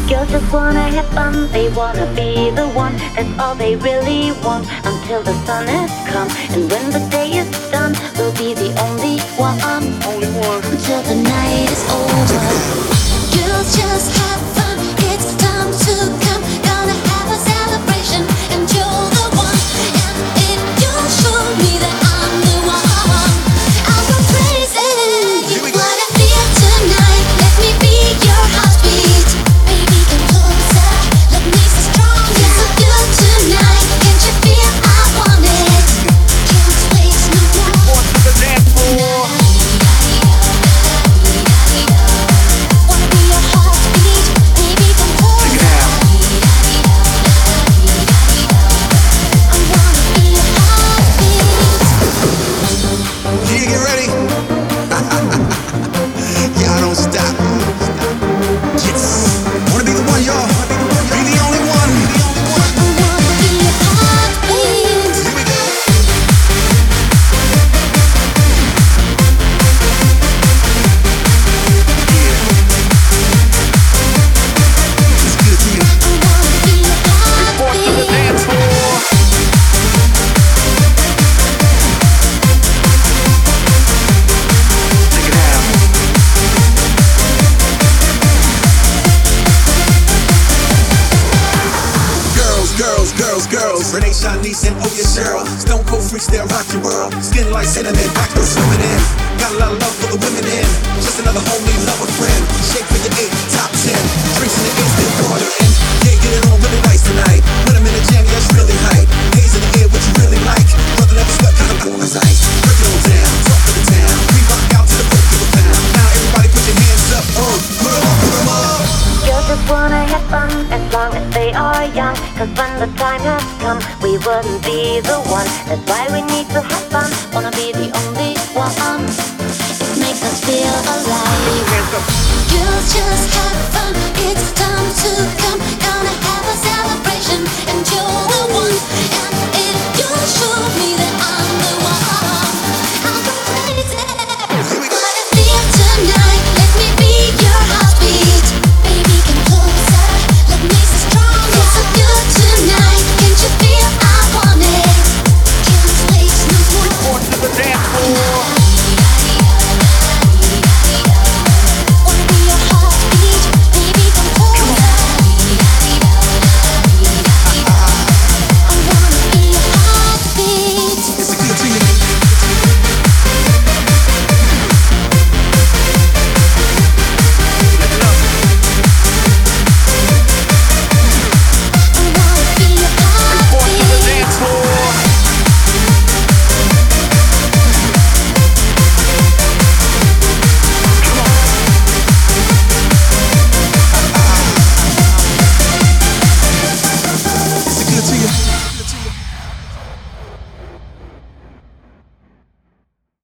Girls just wanna have fun, they wanna be the one. That's all they really want until the sun has come. And when the day is done, we'll be the only one. Only one. Until the night is over. Girls just have fun, it's time to come. Gonna have a celebration, and you're the one. And if you show me that I'm the one, I'll go crazy. What I feel tonight, let me be your heartbeat. Baby, come closer, let me stay stronger. So good tonight, can't you feel I want it? Can't wait no more. On to the dance floor. Wanna be your heartbeat, baby, come closer. Check it out. I wanna be your heartbeat. Yeah, get ready. Y'all don't stop. Yes. Wanna be the one, y'all. Be the only one. I wanna be your heartbeat. Here we go. It's good to you. I wanna be your On to the heartbeat. dance floor. Check it out. Girls. Renee, Shanice, and Oya Cheryl. Stone Cold freaks that rock your world. Skin like cinnamon, back to swimming in. Got a lot of love for the women in. Just another homie, love a friend. Shake for your 8, top 10. Drinks in the instant water in. Yeah, get it on really nice tonight. When I'm in the jam, yeah, it's really hype. Haze in the air, what you really like. Brother never sweat, kind of warm as ice. Break it on down, talk to the town. We rock out to the break of the pound. Now everybody put your hands up, put 'em up, put 'em up. Girls just wanna have fun as long as they are young. Cause when the time has come, we wouldn't be the one. That's why we need to have fun. Wanna be the only one. It makes us feel alive. Hands up. Girls just have fun, it's time to come.